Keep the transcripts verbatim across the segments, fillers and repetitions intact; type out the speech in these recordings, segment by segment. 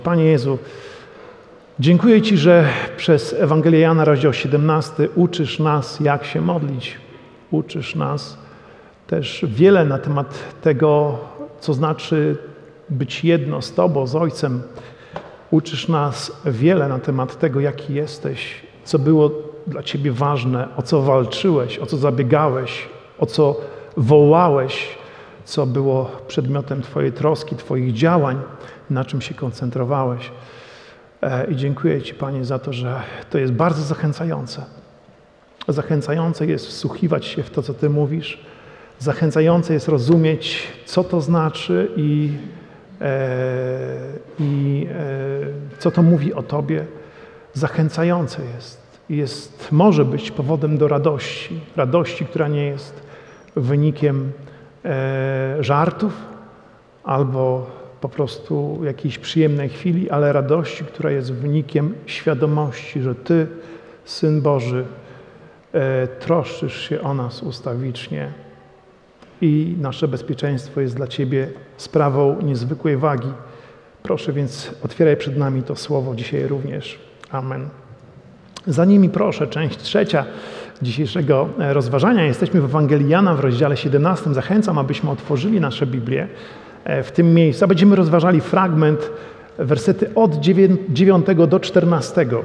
Panie Jezu, dziękuję Ci, że przez Ewangelię Jana, rozdział siedemnasty, uczysz nas, jak się modlić. Uczysz nas też wiele na temat tego, co znaczy być jedno z Tobą, z Ojcem. Uczysz nas wiele na temat tego, jaki jesteś, co było dla Ciebie ważne, o co walczyłeś, o co zabiegałeś, o co wołałeś, co było przedmiotem Twojej troski, Twoich działań, na czym się koncentrowałeś. I dziękuję Ci, Panie, za to, że to jest bardzo zachęcające. Zachęcające jest wsłuchiwać się w to, co Ty mówisz. Zachęcające jest rozumieć, co to znaczy i, e, i e, co to mówi o Tobie. Zachęcające jest. jest. Może być powodem do radości. Radości, która nie jest wynikiem e, żartów albo po prostu jakiejś przyjemnej chwili, ale radości, która jest wynikiem świadomości, że Ty, Syn Boży, e, troszczysz się o nas ustawicznie i nasze bezpieczeństwo jest dla Ciebie sprawą niezwykłej wagi. Proszę więc, otwieraj przed nami to słowo dzisiaj również. Amen. Za nimi proszę, część trzecia dzisiejszego rozważania. Jesteśmy w Ewangelii Jana w rozdziale siedemnastym. Zachęcam, abyśmy otworzyli nasze Biblię w tym miejscu. Będziemy rozważali fragment, wersety od dziewiątego do czternastego.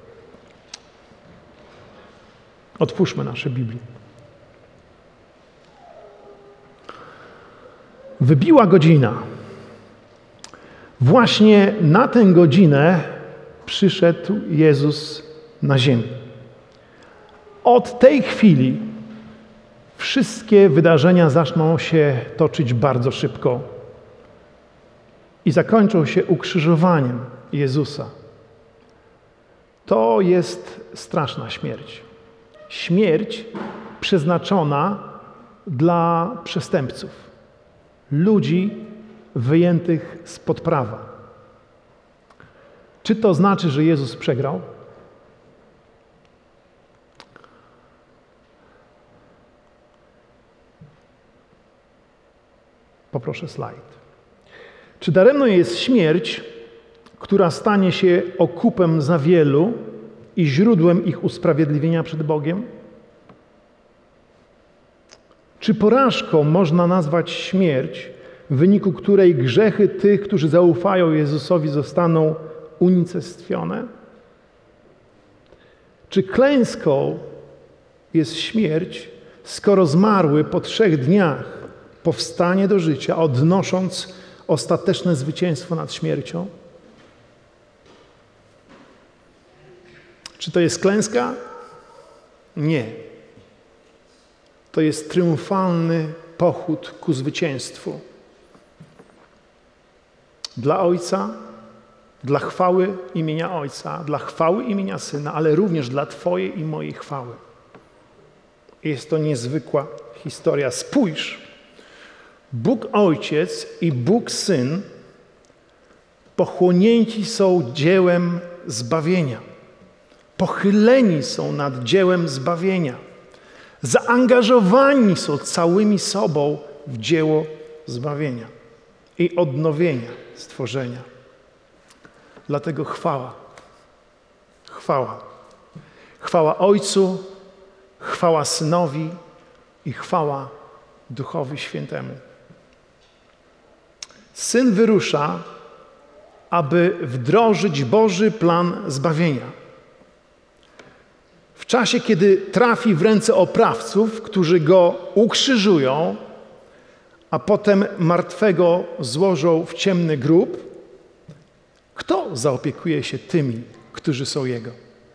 Otwórzmy nasze Biblię. Wybiła godzina. Właśnie na tę godzinę przyszedł Jezus na ziemię. Od tej chwili wszystkie wydarzenia zaczną się toczyć bardzo szybko i zakończą się ukrzyżowaniem Jezusa. To jest straszna śmierć. Śmierć przeznaczona dla przestępców, ludzi wyjętych spod prawa. Czy to znaczy, że Jezus przegrał? Poproszę slajd. Czy daremno jest śmierć, która stanie się okupem za wielu i źródłem ich usprawiedliwienia przed Bogiem? Czy porażką można nazwać śmierć, w wyniku której grzechy tych, którzy zaufają Jezusowi, zostaną unicestwione? Czy klęską jest śmierć, skoro zmarły po trzech dniach powstanie do życia, odnosząc ostateczne zwycięstwo nad śmiercią? Czy to jest klęska? Nie. To jest triumfalny pochód ku zwycięstwu. Dla Ojca, dla chwały imienia Ojca, dla chwały imienia Syna, ale również dla Twojej i mojej chwały. Jest to niezwykła historia. Spójrz, Bóg Ojciec i Bóg Syn pochłonięci są dziełem zbawienia. Pochyleni są nad dziełem zbawienia. Zaangażowani są całymi sobą w dzieło zbawienia i odnowienia stworzenia. Dlatego chwała. Chwała. Chwała Ojcu, chwała Synowi i chwała Duchowi Świętemu. Syn wyrusza, aby wdrożyć Boży plan zbawienia. W czasie, kiedy trafi w ręce oprawców, którzy Go ukrzyżują, a potem martwego złożą w ciemny grób, kto zaopiekuje się tymi, którzy są Jego?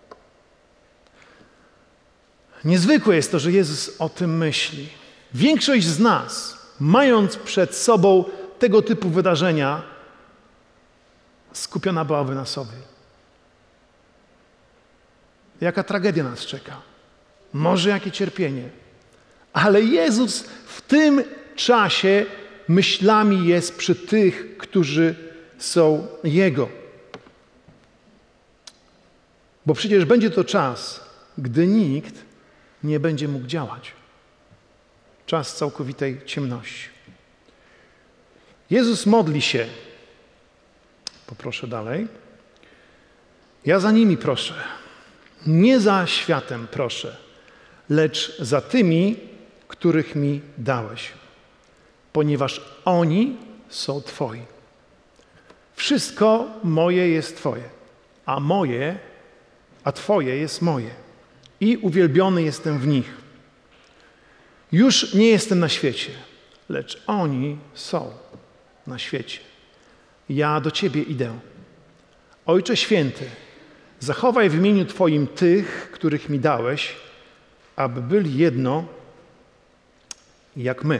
Niezwykłe jest to, że Jezus o tym myśli. Większość z nas, mając przed sobą tego typu wydarzenia, skupiona byłaby na sobie. Jaka tragedia nas czeka. Może jakie cierpienie. Ale Jezus w tym czasie myślami jest przy tych, którzy są Jego. Bo przecież będzie to czas, gdy nikt nie będzie mógł działać. Czas całkowitej ciemności. Jezus modli się Poproszę dalej. Ja za nimi proszę. Nie za światem proszę, lecz za tymi, których mi dałeś, ponieważ oni są Twoi. Wszystko moje jest Twoje, a moje, a Twoje jest moje. I uwielbiony jestem w nich. Już nie jestem na świecie, lecz oni są na świecie. Ja do Ciebie idę. Ojcze Święty, zachowaj w imieniu Twoim tych, których mi dałeś, aby byli jedno, jak my.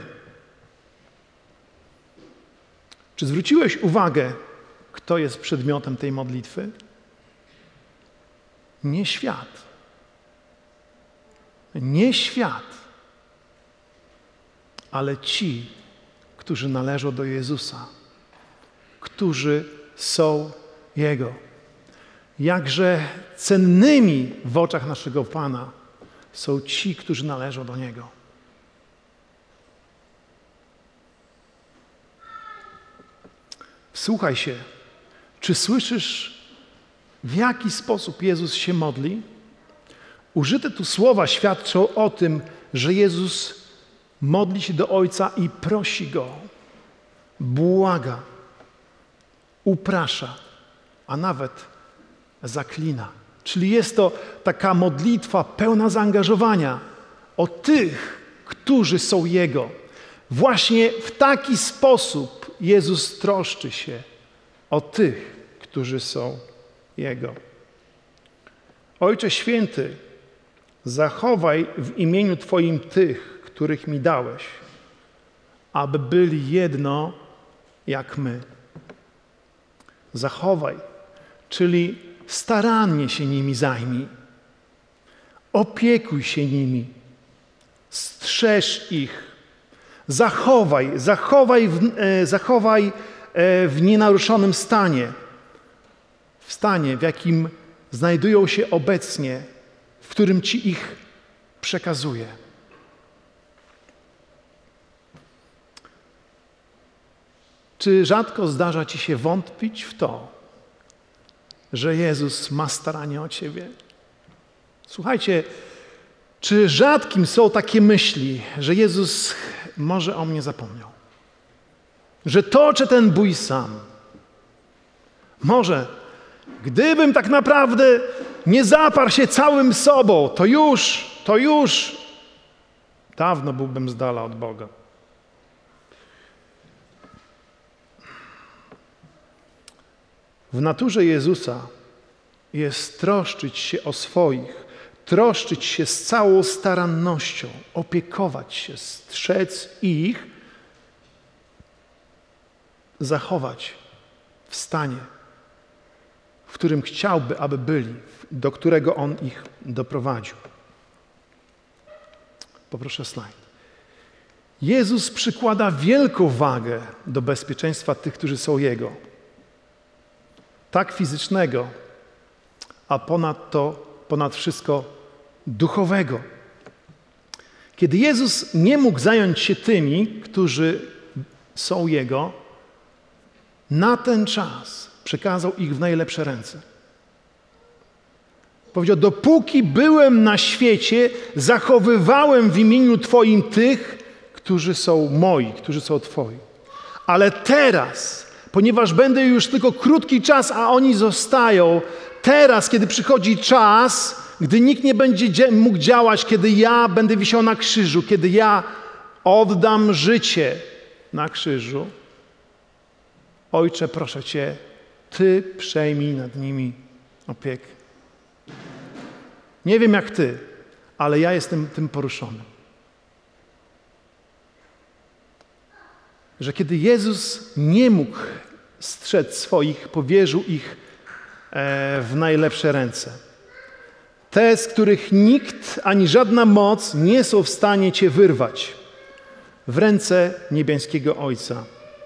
Czy zwróciłeś uwagę, kto jest przedmiotem tej modlitwy? Nie świat. Nie świat, ale ci, którzy należą do Jezusa, którzy są Jego. Jakże cennymi w oczach naszego Pana są ci, którzy należą do Niego. Wsłuchaj się, czy słyszysz, w jaki sposób Jezus się modli? Użyte tu słowa świadczą o tym, że Jezus modli się do Ojca i prosi Go, błaga, uprasza, a nawet zaklina. Czyli jest to taka modlitwa pełna zaangażowania o tych, którzy są Jego. Właśnie w taki sposób Jezus troszczy się o tych, którzy są Jego. Ojcze Święty, zachowaj w imieniu Twoim tych, których mi dałeś, aby byli jedno jak my. Zachowaj, czyli starannie się nimi zajmij. Opiekuj się nimi. Strzeż ich. Zachowaj, zachowaj w, e, zachowaj e, w nienaruszonym stanie. W stanie, w jakim znajdują się obecnie, w którym Ci ich przekazuję. Czy rzadko zdarza Ci się wątpić w to, że Jezus ma staranie o Ciebie? Słuchajcie, czy rzadkim są takie myśli, że Jezus może o mnie zapomniał? Że toczę ten bój sam. Może, gdybym tak naprawdę nie zaparł się całym sobą, to już, to już dawno byłbym z dala od Boga. W naturze Jezusa jest troszczyć się o swoich, troszczyć się z całą starannością, opiekować się, strzec ich, zachować w stanie, w którym chciałby, aby byli, do którego On ich doprowadził. Poproszę slajd. Jezus przykłada wielką wagę do bezpieczeństwa tych, którzy są Jego. Tak fizycznego, a ponadto, ponad wszystko duchowego. Kiedy Jezus nie mógł zająć się tymi, którzy są Jego, na ten czas przekazał ich w najlepsze ręce. Powiedział, dopóki byłem na świecie, zachowywałem w imieniu Twoim tych, którzy są moi, którzy są Twoi. Ale teraz, ponieważ będę już tylko krótki czas, a oni zostają, teraz, kiedy przychodzi czas, gdy nikt nie będzie mógł działać, kiedy ja będę wisiał na krzyżu, kiedy ja oddam życie na krzyżu, Ojcze, proszę Cię, Ty przejmij nad nimi opiekę. Nie wiem jak Ty, ale ja jestem tym poruszony. Że kiedy Jezus nie mógł strzec swoich, powierzył ich e, w najlepsze ręce. Te, z których nikt ani żadna moc nie są w stanie Cię wyrwać. W ręce niebieskiego Ojca.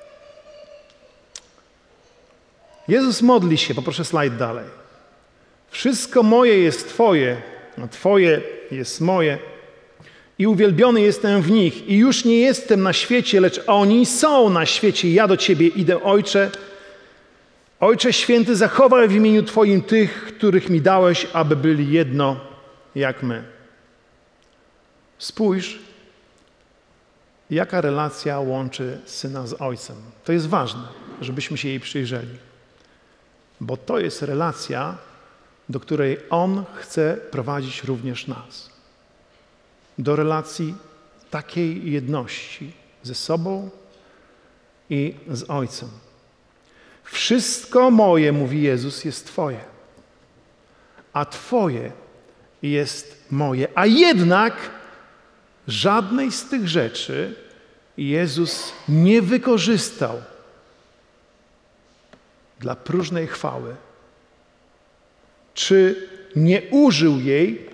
Jezus modli się, poproszę slajd dalej. Wszystko moje jest Twoje, a Twoje jest moje. I uwielbiony jestem w nich. I już nie jestem na świecie, lecz oni są na świecie. Ja do Ciebie idę, Ojcze. Ojcze Święty, zachowaj w imieniu Twoim tych, których mi dałeś, aby byli jedno jak my. Spójrz, jaka relacja łączy Syna z Ojcem. To jest ważne, żebyśmy się jej przyjrzeli. Bo to jest relacja, do której On chce prowadzić również nas. Do relacji takiej jedności ze sobą i z Ojcem. Wszystko moje, mówi Jezus, jest Twoje, a Twoje jest moje. A jednak żadnej z tych rzeczy Jezus nie wykorzystał dla próżnej chwały, czy nie użył jej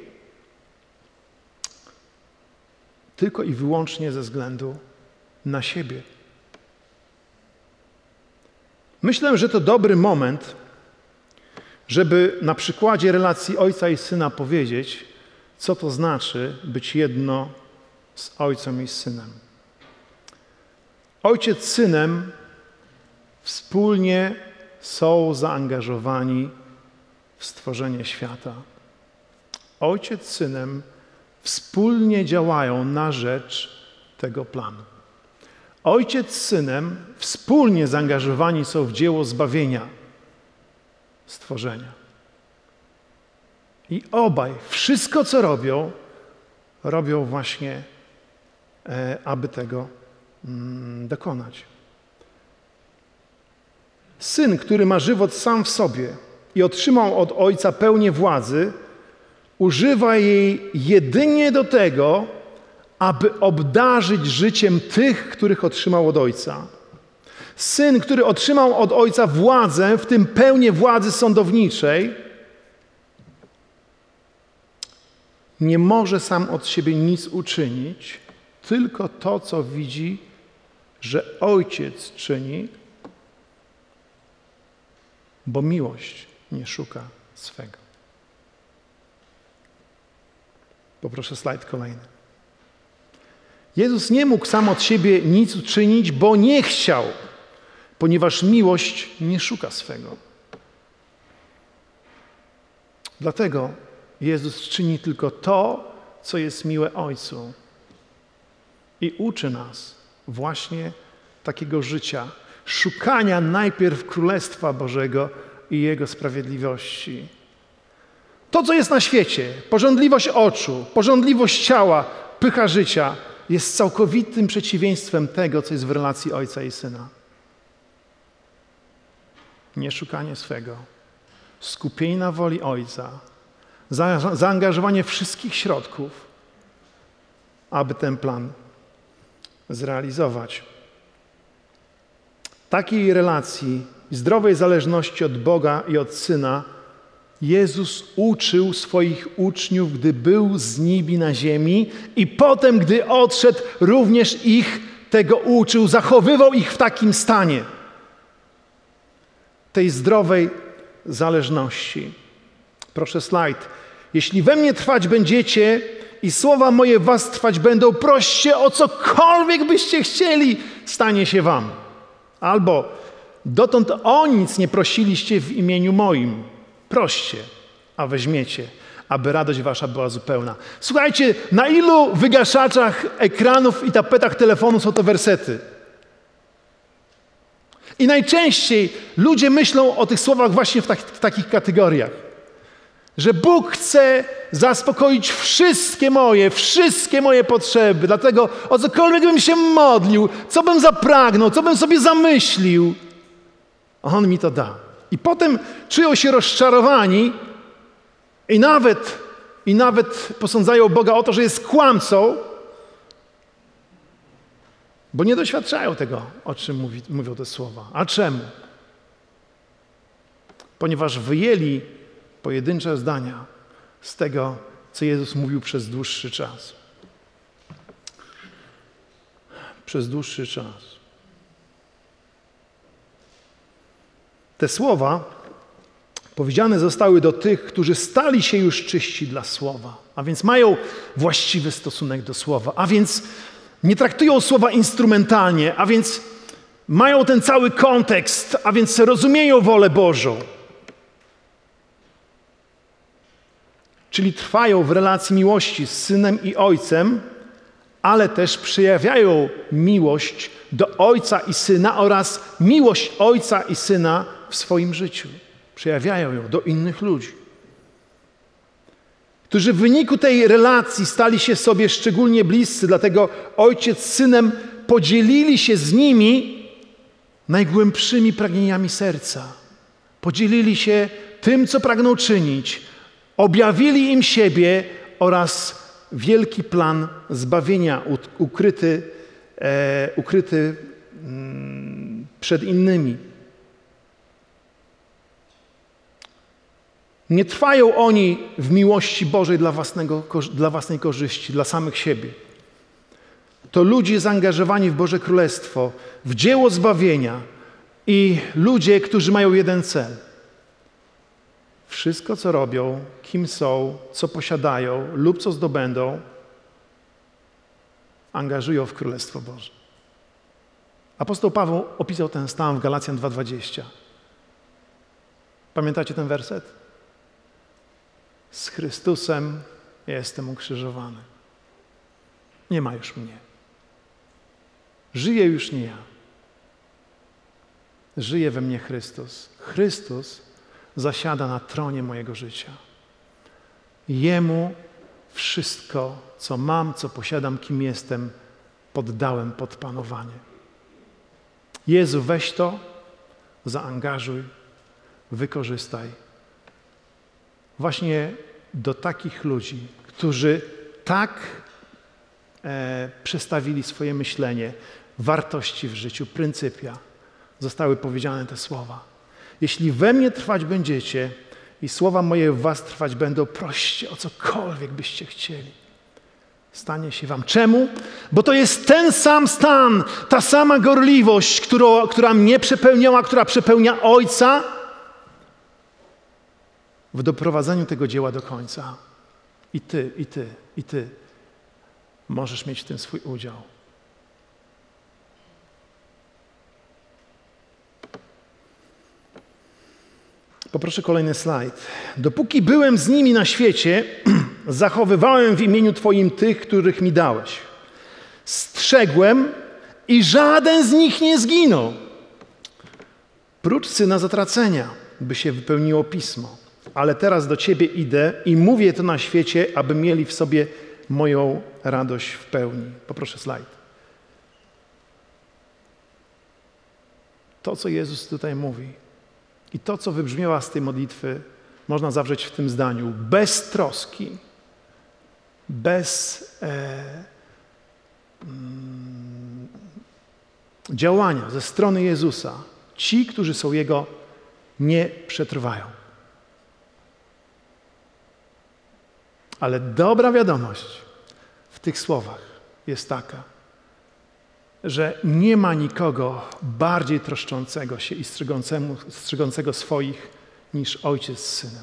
tylko i wyłącznie ze względu na siebie. Myślę, że to dobry moment, żeby na przykładzie relacji Ojca i Syna powiedzieć, co to znaczy być jedno z Ojcem i z Synem. Ojciec z Synem wspólnie są zaangażowani w stworzenie świata. Ojciec z Synem wspólnie działają na rzecz tego planu. Ojciec z Synem wspólnie zaangażowani są w dzieło zbawienia, stworzenia. I obaj, wszystko co robią, robią właśnie, e, aby tego mm, dokonać. Syn, który ma żywot sam w sobie i otrzymał od Ojca pełnię władzy, używa jej jedynie do tego, aby obdarzyć życiem tych, których otrzymał od Ojca. Syn, który otrzymał od Ojca władzę, w tym pełnię władzy sądowniczej, nie może sam od siebie nic uczynić, tylko to, co widzi, że Ojciec czyni, bo miłość nie szuka swego. Poproszę slajd kolejny. Jezus nie mógł sam od siebie nic uczynić, bo nie chciał, ponieważ miłość nie szuka swego. Dlatego Jezus czyni tylko to, co jest miłe Ojcu i uczy nas właśnie takiego życia, szukania najpierw Królestwa Bożego i Jego sprawiedliwości. To, co jest na świecie, pożądliwość oczu, pożądliwość ciała, pycha życia, jest całkowitym przeciwieństwem tego, co jest w relacji Ojca i Syna. Nie szukanie swego, skupienie na woli Ojca, za, zaangażowanie wszystkich środków, aby ten plan zrealizować. Takiej relacji, zdrowej zależności od Boga i od Syna Jezus uczył swoich uczniów, gdy był z nimi na ziemi i potem, gdy odszedł, również ich tego uczył, zachowywał ich w takim stanie tej zdrowej zależności. Proszę slajd. Jeśli we mnie trwać będziecie i słowa moje w was trwać będą, proście o cokolwiek byście chcieli, stanie się wam. Albo dotąd o nic nie prosiliście w imieniu moim. Proście, a weźmiecie, aby radość wasza była zupełna. Słuchajcie, na ilu wygaszaczach ekranów i tapetach telefonu są to wersety? I najczęściej ludzie myślą o tych słowach właśnie w, tak, w takich kategoriach. Że Bóg chce zaspokoić wszystkie moje, wszystkie moje potrzeby. Dlatego o cokolwiek bym się modlił, co bym zapragnął, co bym sobie zamyślił, On mi to da. I potem czują się rozczarowani i nawet, i nawet posądzają Boga o to, że jest kłamcą, bo nie doświadczają tego, o czym mówi, mówią te słowa. A czemu? Ponieważ wyjęli pojedyncze zdania z tego, co Jezus mówił przez dłuższy czas. Przez dłuższy czas. Te słowa powiedziane zostały do tych, którzy stali się już czyści dla słowa, a więc mają właściwy stosunek do słowa, a więc nie traktują słowa instrumentalnie, a więc mają ten cały kontekst, a więc rozumieją wolę Bożą. Czyli trwają w relacji miłości z Synem i Ojcem, ale też przejawiają miłość do Ojca i Syna oraz miłość Ojca i Syna w swoim życiu. Przejawiają ją do innych ludzi, którzy w wyniku tej relacji stali się sobie szczególnie bliscy, dlatego Ojciec z Synem podzielili się z nimi najgłębszymi pragnieniami serca. Podzielili się tym, co pragną czynić. Objawili im siebie oraz wielki plan zbawienia ukryty, e, ukryty mm, przed innymi. Nie trwają oni w miłości Bożej dla, własnego, dla własnej korzyści, dla samych siebie. To ludzie zaangażowani w Boże Królestwo, w dzieło zbawienia i ludzie, którzy mają jeden cel. Wszystko, co robią, kim są, co posiadają lub co zdobędą, angażują w Królestwo Boże. Apostoł Paweł opisał ten stan w Galacjan dwa dwadzieścia. Pamiętacie ten werset? Z Chrystusem jestem ukrzyżowany. Nie ma już mnie. Żyję już nie ja. Żyje we mnie Chrystus. Chrystus zasiada na tronie mojego życia. Jemu wszystko, co mam, co posiadam, kim jestem, poddałem pod panowanie. Jezu, weź to, zaangażuj, wykorzystaj. Właśnie do takich ludzi, którzy tak e, przestawili swoje myślenie, wartości w życiu, pryncypia, zostały powiedziane te słowa. Jeśli we mnie trwać będziecie i słowa moje w was trwać będą, proście o cokolwiek byście chcieli. Stanie się wam. Czemu? Bo to jest ten sam stan, ta sama gorliwość, którą, która mnie przepełniała, która przepełnia Ojca w doprowadzeniu tego dzieła do końca. I ty, i ty, i ty możesz mieć w tym swój udział. Poproszę kolejny slajd. Dopóki byłem z nimi na świecie, zachowywałem w imieniu Twoim tych, których mi dałeś. Strzegłem i żaden z nich nie zginął. Prócz syna zatracenia, by się wypełniło pismo. Ale teraz do Ciebie idę i mówię to na świecie, aby mieli w sobie moją radość w pełni. Poproszę slajd. To, co Jezus tutaj mówi i to, co wybrzmiewa z tej modlitwy, można zawrzeć w tym zdaniu. Bez troski, bez e, mm, działania ze strony Jezusa, ci, którzy są Jego, nie przetrwają. Ale dobra wiadomość w tych słowach jest taka, że nie ma nikogo bardziej troszczącego się i strzegącego swoich niż Ojciec z Synem.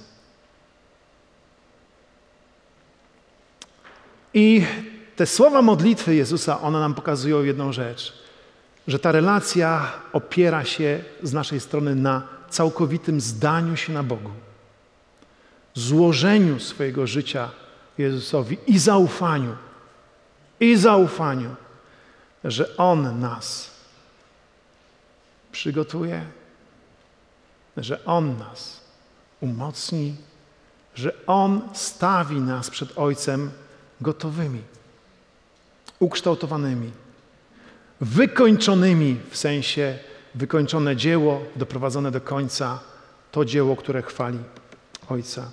I te słowa modlitwy Jezusa, one nam pokazują jedną rzecz, że ta relacja opiera się z naszej strony na całkowitym zdaniu się na Bogu, złożeniu swojego życia Jezusowi i zaufaniu, i zaufaniu, że On nas przygotuje, że On nas umocni, że On stawi nas przed Ojcem gotowymi, ukształtowanymi, wykończonymi, w sensie wykończone dzieło, doprowadzone do końca, to dzieło, które chwali Ojca.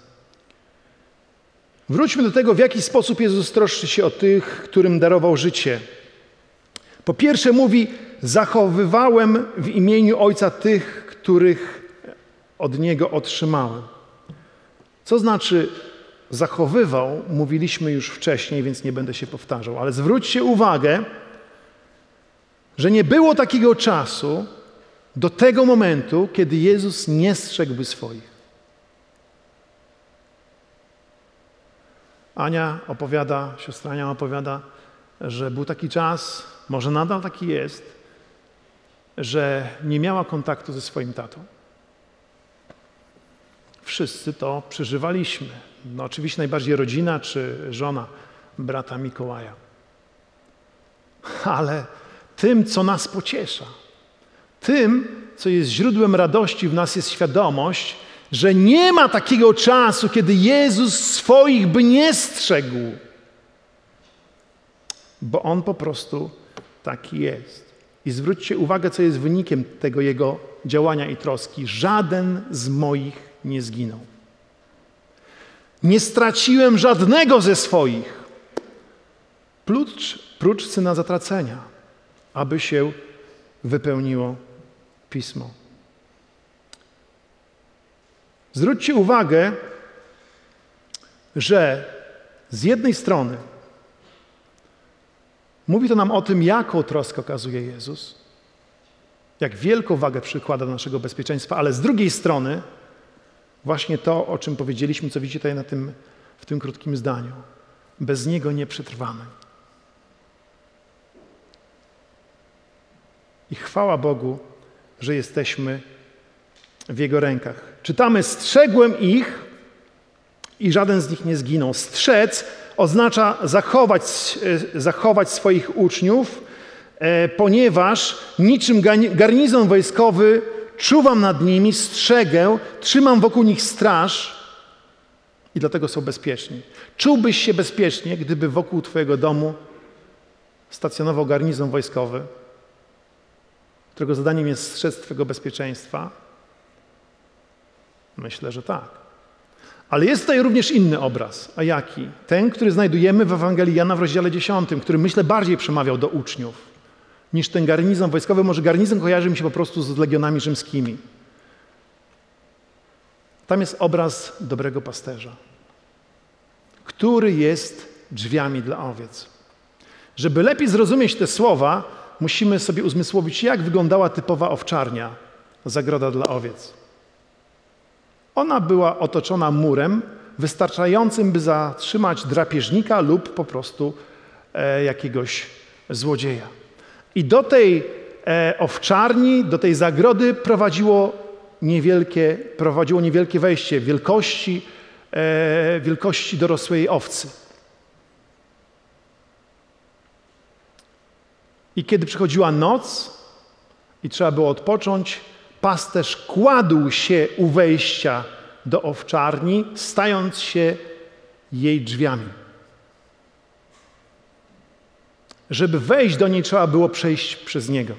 Wróćmy do tego, w jaki sposób Jezus troszczy się o tych, którym darował życie. Po pierwsze mówi, zachowywałem w imieniu Ojca tych, których od Niego otrzymałem. Co znaczy zachowywał, mówiliśmy już wcześniej, więc nie będę się powtarzał, ale zwróćcie uwagę, że nie było takiego czasu do tego momentu, kiedy Jezus nie strzegłby swoich. Ania opowiada, siostra Ania opowiada, że był taki czas, może nadal taki jest, że nie miała kontaktu ze swoim tatą. Wszyscy to przeżywaliśmy. No oczywiście najbardziej rodzina czy żona brata Mikołaja. Ale tym, co nas pociesza, tym, co jest źródłem radości w nas, jest świadomość, że nie ma takiego czasu, kiedy Jezus swoich by nie strzegł. Bo On po prostu taki jest. I zwróćcie uwagę, co jest wynikiem tego Jego działania i troski. Żaden z moich nie zginął. Nie straciłem żadnego ze swoich, prócz, prócz syna zatracenia, aby się wypełniło Pismo. Zwróćcie uwagę, że z jednej strony mówi to nam o tym, jaką troskę okazuje Jezus, jak wielką wagę przykłada do naszego bezpieczeństwa, ale z drugiej strony właśnie to, o czym powiedzieliśmy, co widzicie tutaj na tym, w tym krótkim zdaniu. Bez Niego nie przetrwamy. I chwała Bogu, że jesteśmy w Jego rękach. Czytamy: strzegłem ich i żaden z nich nie zginął. Strzec oznacza zachować, zachować swoich uczniów, ponieważ niczym garnizon wojskowy czuwam nad nimi, strzegę, trzymam wokół nich straż i dlatego są bezpieczni. Czułbyś się bezpiecznie, gdyby wokół twojego domu stacjonował garnizon wojskowy, którego zadaniem jest strzec twojego bezpieczeństwa? Myślę, że tak. Ale jest tutaj również inny obraz. A jaki? Ten, który znajdujemy w Ewangelii Jana w rozdziale dziesiątym, który, myślę, bardziej przemawiał do uczniów niż ten garnizon wojskowy. Może garnizon kojarzy mi się po prostu z legionami rzymskimi. Tam jest obraz dobrego pasterza, który jest drzwiami dla owiec. Żeby lepiej zrozumieć te słowa, musimy sobie uzmysłowić, jak wyglądała typowa owczarnia, zagroda dla owiec. Ona była otoczona murem wystarczającym, by zatrzymać drapieżnika lub po prostu e, jakiegoś złodzieja. I do tej e, owczarni, do tej zagrody prowadziło niewielkie, prowadziło niewielkie wejście wielkości, e, wielkości dorosłej owcy. I kiedy przychodziła noc i trzeba było odpocząć, pasterz kładł się u wejścia do owczarni, stając się jej drzwiami. Żeby wejść do niej, trzeba było przejść przez niego.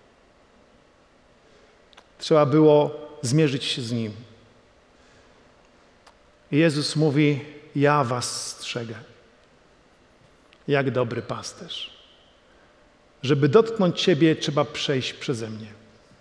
Trzeba było zmierzyć się z nim. I Jezus mówi: ja was strzegę, jak dobry pasterz. Żeby dotknąć ciebie, trzeba przejść przeze mnie.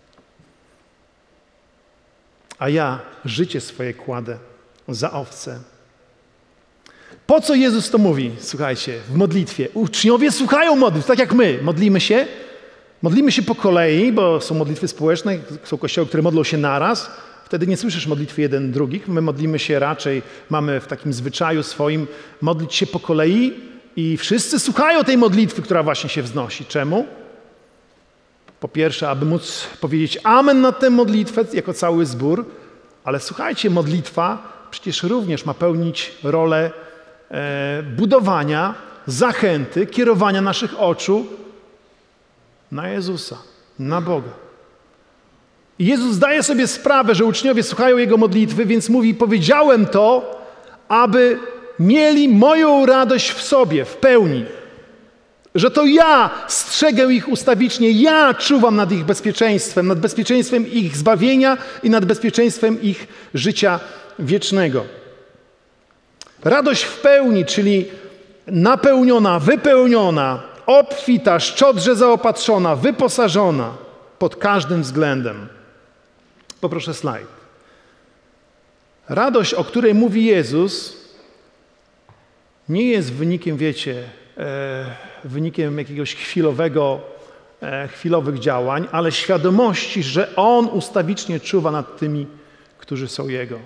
A ja życie swoje kładę za owce. Po co Jezus to mówi? Słuchajcie, w modlitwie. Uczniowie słuchają modlitw, tak jak my. Modlimy się. Modlimy się po kolei, bo są modlitwy społeczne, są kościoły, które modlą się naraz. Wtedy nie słyszysz modlitwy jeden drugich. My modlimy się raczej, mamy w takim zwyczaju swoim modlić się po kolei i wszyscy słuchają tej modlitwy, która właśnie się wznosi. Czemu? Po pierwsze, aby móc powiedzieć amen na tę modlitwę jako cały zbór, ale słuchajcie, modlitwa przecież również ma pełnić rolę e, budowania, zachęty, kierowania naszych oczu na Jezusa, na Boga. I Jezus zdaje sobie sprawę, że uczniowie słuchają Jego modlitwy, więc mówi: powiedziałem to, aby mieli moją radość w sobie, w pełni. Że to ja strzegę ich ustawicznie, ja czuwam nad ich bezpieczeństwem, nad bezpieczeństwem ich zbawienia i nad bezpieczeństwem ich życia wiecznego. Radość w pełni, czyli napełniona, wypełniona, obfita, szczodrze zaopatrzona, wyposażona pod każdym względem. Poproszę slajd. Radość, o której mówi Jezus, nie jest wynikiem, wiecie, e, wynikiem jakiegoś chwilowego, e, chwilowych działań, ale świadomości, że On ustawicznie czuwa nad tymi, którzy są Jego.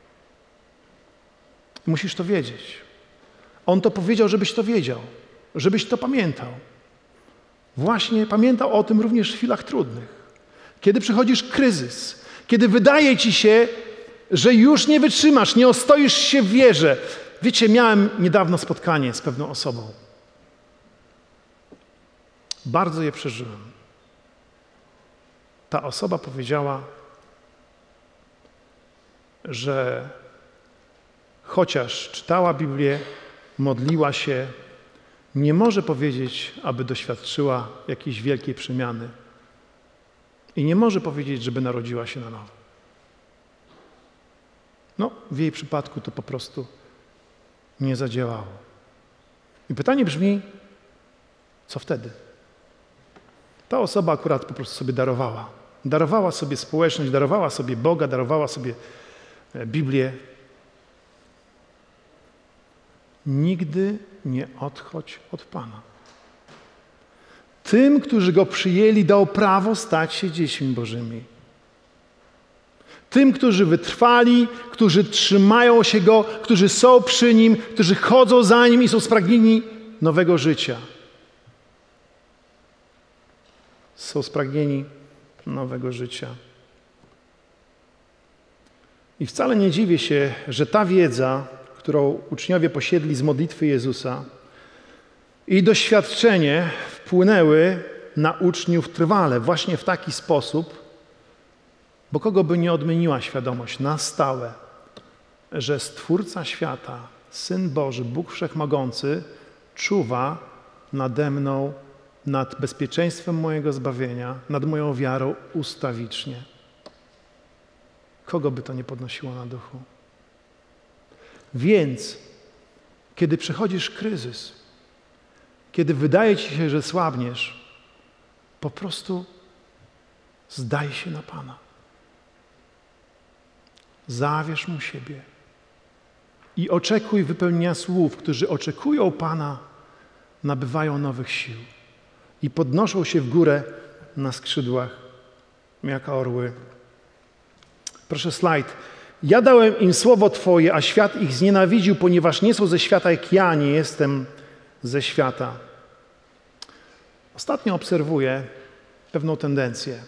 Musisz to wiedzieć. On to powiedział, żebyś to wiedział, żebyś to pamiętał. Właśnie pamiętał o tym również w chwilach trudnych. Kiedy przychodzisz kryzys, kiedy wydaje ci się, że już nie wytrzymasz, nie ostoisz się w wierze. Wiecie, miałem niedawno spotkanie z pewną osobą. Bardzo je przeżyłem. Ta osoba powiedziała, że chociaż czytała Biblię, modliła się, nie może powiedzieć, aby doświadczyła jakiejś wielkiej przemiany. I nie może powiedzieć, żeby narodziła się na nowo. No, w jej przypadku to po prostu nie zadziałało. I pytanie brzmi, co wtedy? Ta osoba akurat po prostu sobie darowała. Darowała sobie społeczność, darowała sobie Boga, darowała sobie Biblię. Nigdy nie odchodź od Pana. Tym, którzy Go przyjęli, dał prawo stać się dziećmi Bożymi. Tym, którzy wytrwali, którzy trzymają się Go, którzy są przy Nim, którzy chodzą za Nim i są spragnieni nowego życia. Są spragnieni nowego życia. I wcale nie dziwię się, że ta wiedza, którą uczniowie posiedli z modlitwy Jezusa i doświadczenie wpłynęły na uczniów trwale właśnie w taki sposób, bo kogo by nie odmieniła świadomość na stałe, że Stwórca świata, Syn Boży, Bóg Wszechmogący czuwa nade mną, nad bezpieczeństwem mojego zbawienia, nad moją wiarą ustawicznie. Kogo by to nie podnosiło na duchu? Więc, kiedy przechodzisz kryzys, kiedy wydaje ci się, że słabniesz, po prostu zdaj się na Pana. Zawierz Mu siebie i oczekuj wypełnienia słów, którzy oczekują Pana, nabywają nowych sił i podnoszą się w górę na skrzydłach jak orły. Proszę slajd. Ja dałem im słowo Twoje, a świat ich znienawidził, ponieważ nie są ze świata, jak ja nie jestem ze świata. Ostatnio obserwuję pewną tendencję.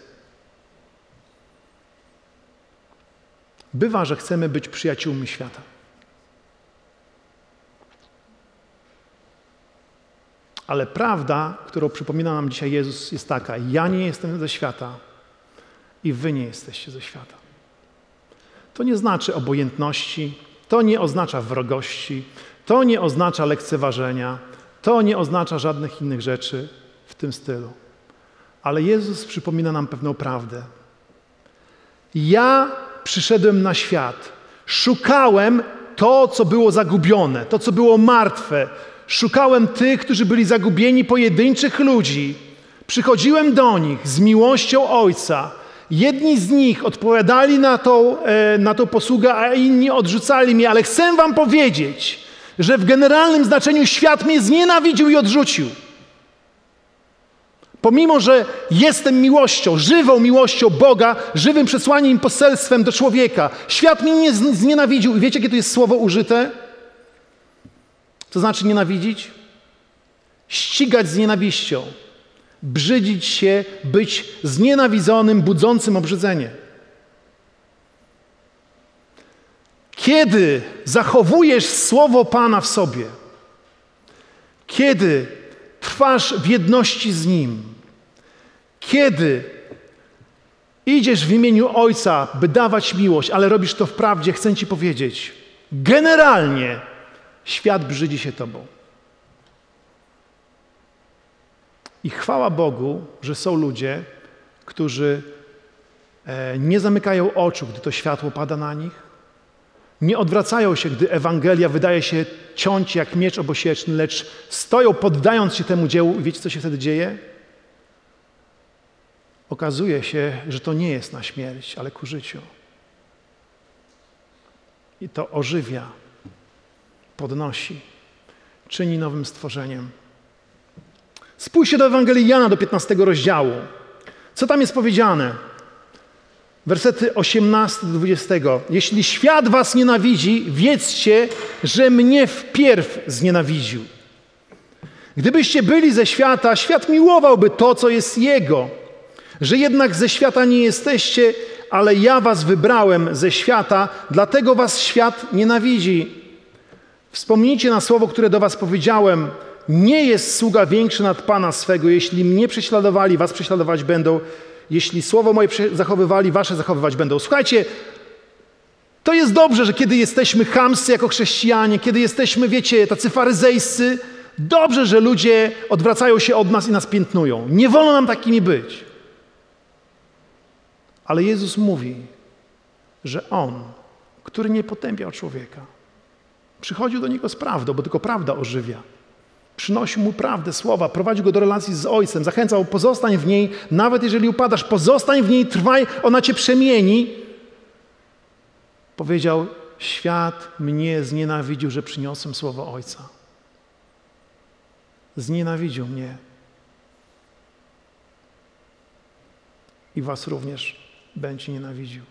Bywa, że chcemy być przyjaciółmi świata. Ale prawda, którą przypomina nam dzisiaj Jezus, jest taka: ja nie jestem ze świata i wy nie jesteście ze świata. To nie znaczy obojętności, to nie oznacza wrogości, to nie oznacza lekceważenia, to nie oznacza żadnych innych rzeczy w tym stylu. Ale Jezus przypomina nam pewną prawdę. Ja przyszedłem na świat, szukałem to, co było zagubione, to, co było martwe. Szukałem tych, którzy byli zagubieni, pojedynczych ludzi. Przychodziłem do nich z miłością Ojca. Jedni z nich odpowiadali na tą, na tą posługę, a inni odrzucali mnie. Ale chcę wam powiedzieć, że w generalnym znaczeniu świat mnie znienawidził i odrzucił. Pomimo, że jestem miłością, żywą miłością Boga, żywym przesłaniem i poselstwem do człowieka, świat mnie nie znienawidził. I wiecie, jakie to jest słowo użyte? Co znaczy nienawidzić? Ścigać z nienawiścią. Brzydzić się, być znienawidzonym, budzącym obrzydzenie. Kiedy zachowujesz słowo Pana w sobie, kiedy trwasz w jedności z Nim, kiedy idziesz w imieniu Ojca, by dawać miłość, ale robisz to wprawdzie, chcę Ci powiedzieć, generalnie świat brzydzi się Tobą. I chwała Bogu, że są ludzie, którzy nie zamykają oczu, gdy to światło pada na nich, nie odwracają się, gdy Ewangelia wydaje się ciąć jak miecz obosieczny, lecz stoją, poddając się temu dziełu. I wiecie, co się wtedy dzieje? Okazuje się, że to nie jest na śmierć, ale ku życiu. I to ożywia, podnosi, czyni nowym stworzeniem. Spójrzcie do Ewangelii Jana, do piętnastego rozdziału. Co tam jest powiedziane? Wersety osiemnasty do dwudziestego. Jeśli świat was nienawidzi, wiedzcie, że mnie wpierw znienawidził. Gdybyście byli ze świata, świat miłowałby to, co jest jego. Że jednak ze świata nie jesteście, ale ja was wybrałem ze świata, dlatego was świat nienawidzi. Wspomnijcie na słowo, które do was powiedziałem. Nie jest sługa większy nad Pana swego. Jeśli mnie prześladowali, was prześladować będą. Jeśli słowo moje zachowywali, wasze zachowywać będą. Słuchajcie, to jest dobrze, że kiedy jesteśmy chamscy jako chrześcijanie, kiedy jesteśmy, wiecie, tacy faryzejscy, dobrze, że ludzie odwracają się od nas i nas piętnują. Nie wolno nam takimi być. Ale Jezus mówi, że On, który nie potępiał człowieka, przychodził do Niego z prawdą, bo tylko prawda ożywia. Przynosił Mu prawdę, słowa, prowadził Go do relacji z Ojcem, zachęcał, pozostań w niej, nawet jeżeli upadasz, pozostań w niej, trwaj, ona Cię przemieni. Powiedział, świat mnie znienawidził, że przyniosłem słowo Ojca. Znienawidził mnie. I was również będzie nienawidził.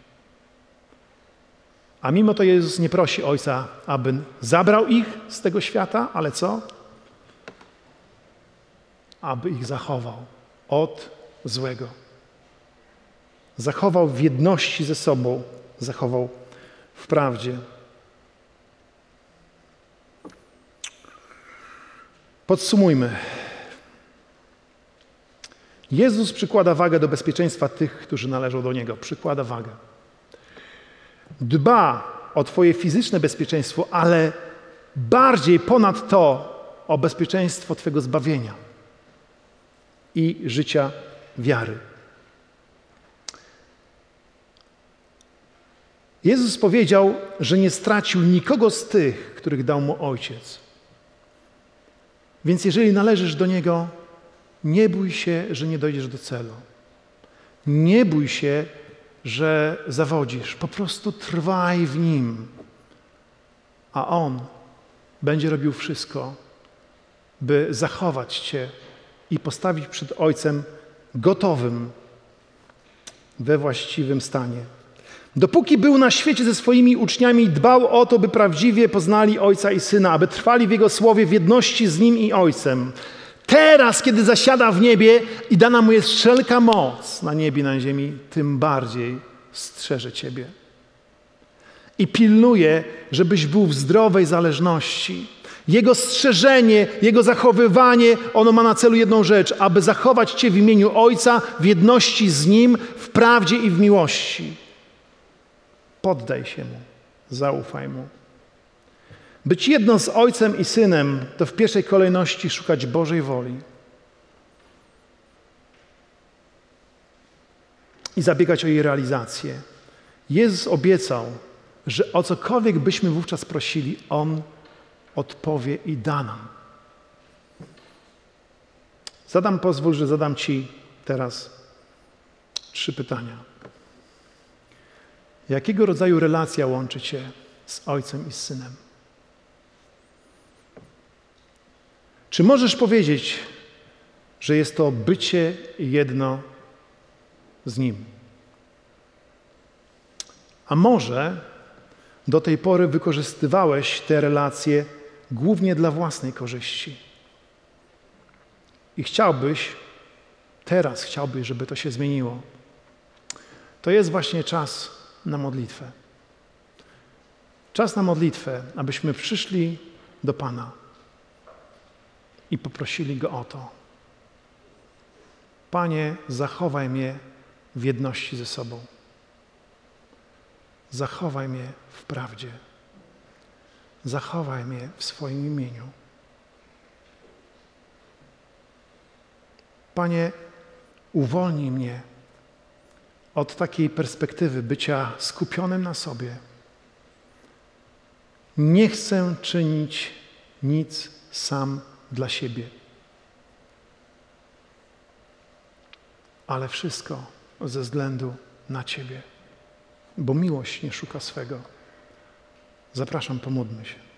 A mimo to Jezus nie prosi Ojca, aby zabrał ich z tego świata, ale co? Aby ich zachował od złego. Zachował w jedności ze sobą, zachował w prawdzie. Podsumujmy. Jezus przykłada wagę do bezpieczeństwa tych, którzy należą do Niego. Przykłada wagę. Dba o Twoje fizyczne bezpieczeństwo, ale bardziej ponad to o bezpieczeństwo Twojego zbawienia i życia wiary. Jezus powiedział, że nie stracił nikogo z tych, których dał Mu Ojciec. Więc jeżeli należysz do Niego, nie bój się, że nie dojdziesz do celu. Nie bój się, że zawodzisz. Po prostu trwaj w Nim. A On będzie robił wszystko, by zachować Cię i postawić przed Ojcem gotowym, we właściwym stanie. Dopóki był na świecie ze swoimi uczniami, dbał o to, by prawdziwie poznali Ojca i Syna, aby trwali w Jego słowie w jedności z Nim i Ojcem. Teraz, kiedy zasiada w niebie i dana Mu jest wszelka moc na niebie i na ziemi, tym bardziej strzeże Ciebie. I pilnuje, żebyś był w zdrowej zależności. Jego strzeżenie, Jego zachowywanie, ono ma na celu jedną rzecz, aby zachować Cię w imieniu Ojca, w jedności z Nim, w prawdzie i w miłości. Poddaj się Mu, zaufaj Mu. Być jedno z Ojcem i Synem to w pierwszej kolejności szukać Bożej woli i zabiegać o jej realizację. Jezus obiecał, że o cokolwiek byśmy wówczas prosili, On odpowie i da nam. Zadam, pozwól, że zadam Ci teraz trzy pytania. Jakiego rodzaju relacja łączy Cię z Ojcem i z Synem? Czy możesz powiedzieć, że jest to bycie jedno z Nim? A może do tej pory wykorzystywałeś te relacje głównie dla własnej korzyści. I chciałbyś, teraz chciałbyś, żeby to się zmieniło. To jest właśnie czas na modlitwę. Czas na modlitwę, abyśmy przyszli do Pana i poprosili Go o to. Panie, zachowaj mnie w jedności ze sobą. Zachowaj mnie w prawdzie. Zachowaj mnie w swoim imieniu. Panie, uwolnij mnie od takiej perspektywy bycia skupionym na sobie. Nie chcę czynić nic sam dla siebie, ale wszystko ze względu na Ciebie, bo miłość nie szuka swego. Zapraszam, pomódlmy się.